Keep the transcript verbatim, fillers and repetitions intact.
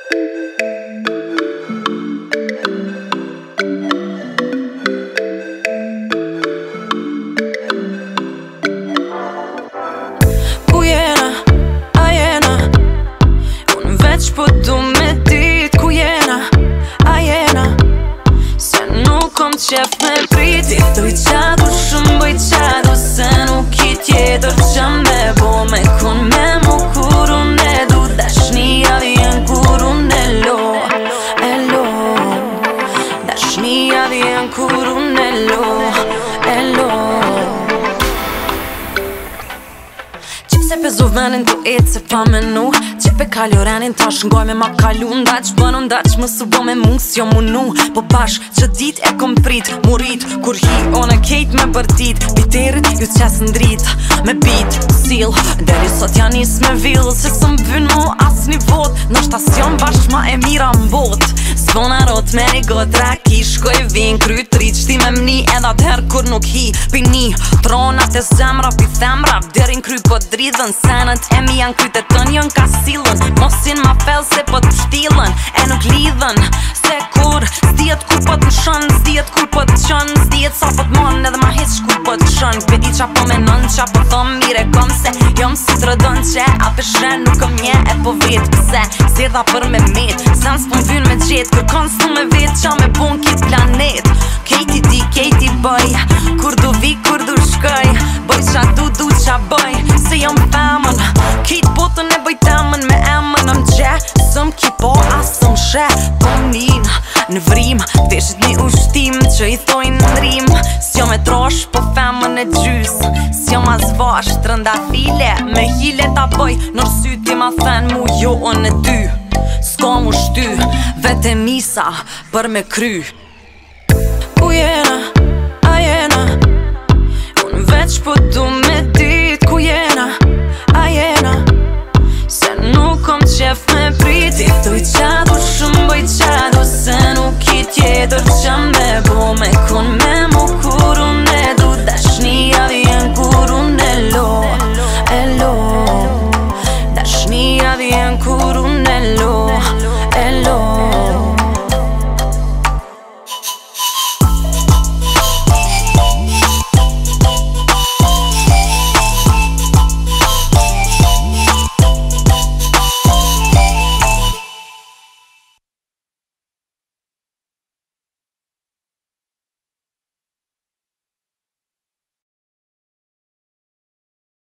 Ku jena, a jena, unë veç po du me dit. Ku jena, a jena, se nuk kom qef me prit. Doj qa du shumë, boj qa du, se nuk i tjetër qa me bo. Me kun me mu kur unë e du, dashnia vjen kur unë e lo, e lo. Dashnia vjen kur unë e lo, e lo. Se pezov menin tu etë se pa menu, që pe kaljo renin tash ngoj me ma kalu. Ndaq bënu ndaq më su bo me mu s'jo munu. Po bashk që dit e kom prit, mu rrit kur hi on e kejt me bërtit. Piterit ju qes ndrit me bit sil, deri sot janë is me vill. Se sëm vyn mu as një vot, nështë as jom bashk ma e mira mbot. S'bona rot me një got raki, shkoj vin kryt rrit. Shti me mni edhe atëher kur nuk hi pini tronat e zemra pi themra, derin kry po drit. Senët e mi janë kryte tën jën ka silën. Mosin ma fel se po të shtilën, e nuk lidhen. Se kur s'dijet kur po të nshën, s'dijet kur po të qën, s'dijet sa po të mon edhe ma hiq kur po të shën. Këpedi qa po menon, qa po thom mire kom se jom si të rëdon që a peshen nuk kom nje e po vet. Pse zirda për me met, sen s'pon vyn me gjet, kërkon s'tu me vet qa me bon kit planet. Kejti di, kejti bëj, kur du vi, kur du shkoj, bëj qa du, du qa bëj, se jom femën. Kejt botën e bëj temën me emën. Nëm gje, sëm ki po asëm she, po nin në vrim, veshit një ushtim që i thojnë në rim. S'jo me trosh, po femën e gjys, s'jo ma zvash, trënda file, me hile ta bëj, nër syti ma then mu jo o në dy. S'ka mu shty, vete misa për me kry. Ku jena, a jena, unë veç po du me